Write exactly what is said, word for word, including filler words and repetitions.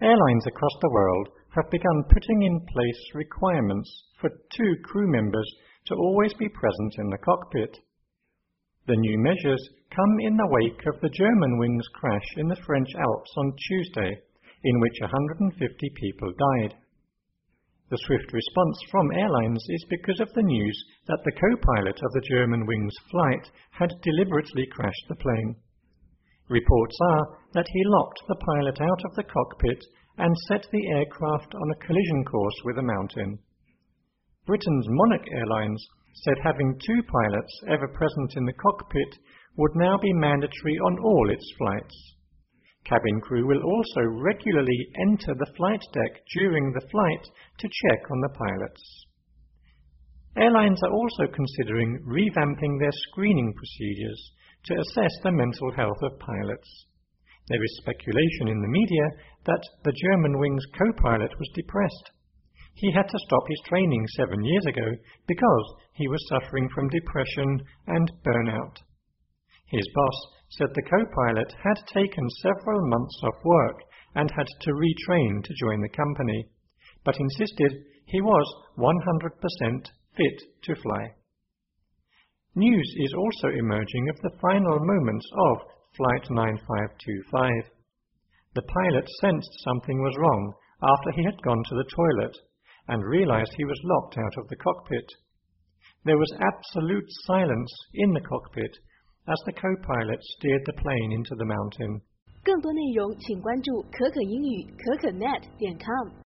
Airlines across the world have begun putting in place requirements for two crew members to always be present in the cockpit. The new measures come in the wake of the Germanwings crash in the French Alps on Tuesday, in which one hundred fifty people died. The swift response from airlines is because of the news that the co-pilot of the Germanwings flight had deliberately crashed the plane. Reports are that he locked the pilot out of the cockpit and set the aircraft on a collision course with a mountain. Britain's Monarch Airlines said having two pilots ever present in the cockpit would now be mandatory on all its flights. Cabin crew will also regularly enter the flight deck during the flight to check on the pilots. Airlines are also considering revamping their screening procedures to assess the mental health of pilots. There is speculation in the media that the Germanwings co-pilot was depressed. He had to stop his training seven years ago because he was suffering from depression and burnout. His boss said the co-pilot had taken several months off work and had to retrain to join the company, but insisted he was one hundred percent fit to fly. News is also emerging of the final moments of Flight nine five two five. The pilot sensed something was wrong after he had gone to the toilet and realized he was locked out of the cockpit. There was absolute silence in the cockpit as the co-pilot steered the plane into the mountain. 更多内容请关注可可英语可可 net 点 com。